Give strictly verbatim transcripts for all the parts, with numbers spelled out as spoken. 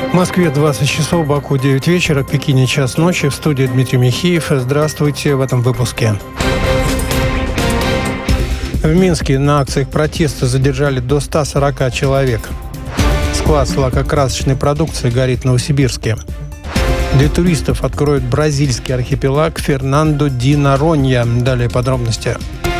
В Москве двадцать часов, Баку девять вечера, в Пекине час ночи. В студии Дмитрий Михеев. Здравствуйте в этом выпуске. В Минске на акциях протеста задержали до ста сорока человек. Склад с лакокрасочной продукцией горит в Новосибирске. Для туристов откроют бразильский архипелаг Фернандо-ди-Норонья. Далее подробности.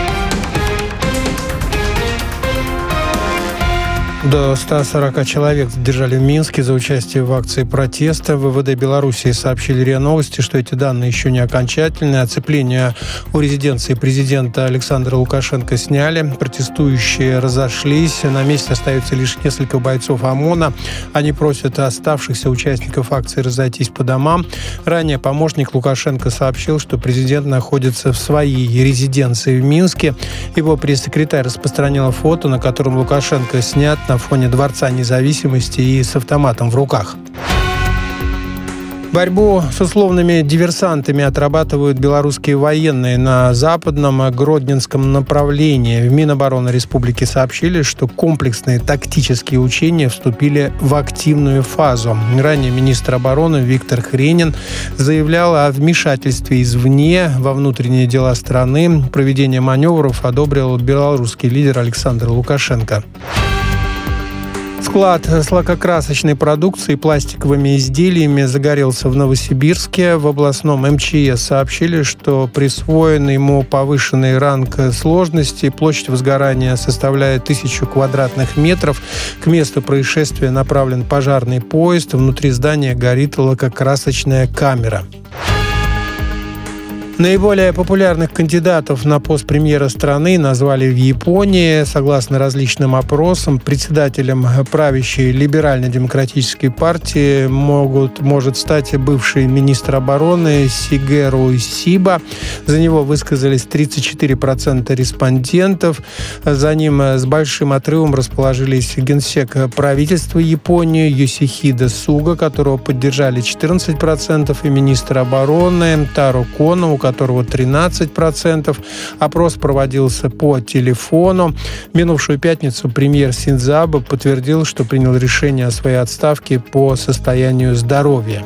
До ста сорока человек задержали в Минске за участие в акции протеста. В ВВД Белоруссии сообщили РИА Новости, что эти данные еще не окончательные. Оцепление у резиденции президента Александра Лукашенко сняли. Протестующие разошлись. На месте остается лишь несколько бойцов ОМОНа. Они просят оставшихся участников акции разойтись по домам. Ранее помощник Лукашенко сообщил, что президент находится в своей резиденции в Минске. Его пресс-секретарь распространила фото, на котором Лукашенко снят на фоне Дворца независимости и с автоматом в руках. Борьбу с условными диверсантами отрабатывают белорусские военные на западном Гродненском направлении. В Минобороны Республики сообщили, что комплексные тактические учения вступили в активную фазу. Ранее министр обороны Виктор Хренин заявлял о вмешательстве извне во внутренние дела страны. Проведение маневров одобрил белорусский лидер Александр Лукашенко. Склад с лакокрасочной продукцией и пластиковыми изделиями загорелся в Новосибирске. В областном эм че эс сообщили, что присвоен ему повышенный ранг сложности. Площадь возгорания составляет тысячу квадратных метров. К месту происшествия направлен пожарный поезд. Внутри здания горит лакокрасочная камера. Наиболее популярных кандидатов на пост премьера страны назвали в Японии. Согласно различным опросам, председателем правящей либерально-демократической партии могут, может стать бывший министр обороны Сигеру Сиба. За него высказались тридцать четыре процента респондентов. За ним с большим отрывом расположились генсек правительства Японии Йосихиде Суга, которого поддержали четырнадцать процентов, и министр обороны Таро Коно, у которого тринадцать процентов. Опрос проводился по телефону. В минувшую пятницу премьер Синдзо Абе подтвердил, что принял решение о своей отставке по состоянию здоровья.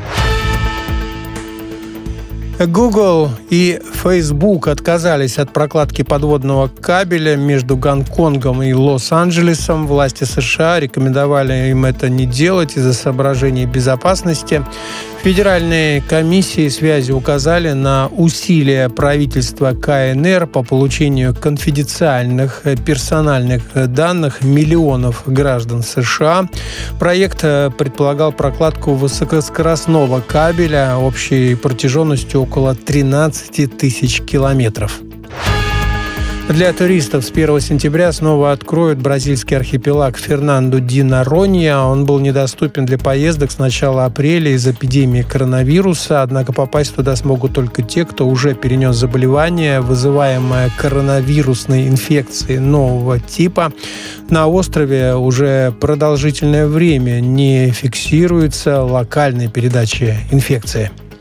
Google и Facebook отказались от прокладки подводного кабеля между Гонконгом и Лос-Анджелесом. Власти США рекомендовали им это не делать из-за соображений безопасности. В Федеральной комиссии связи указали на усилия правительства ка эн эр по получению конфиденциальных персональных данных миллионов граждан США. Проект предполагал прокладку высокоскоростного кабеля общей протяженностью около тринадцать тысяч километров. Для туристов с первого сентября снова откроют бразильский архипелаг Фернандо-ди-Норонья. Он был недоступен для поездок с начала апреля из-за эпидемии коронавируса. Однако попасть туда смогут только те, кто уже перенес заболевание, вызываемое коронавирусной инфекцией нового типа. На острове уже продолжительное время не фиксируется локальной передачи инфекции.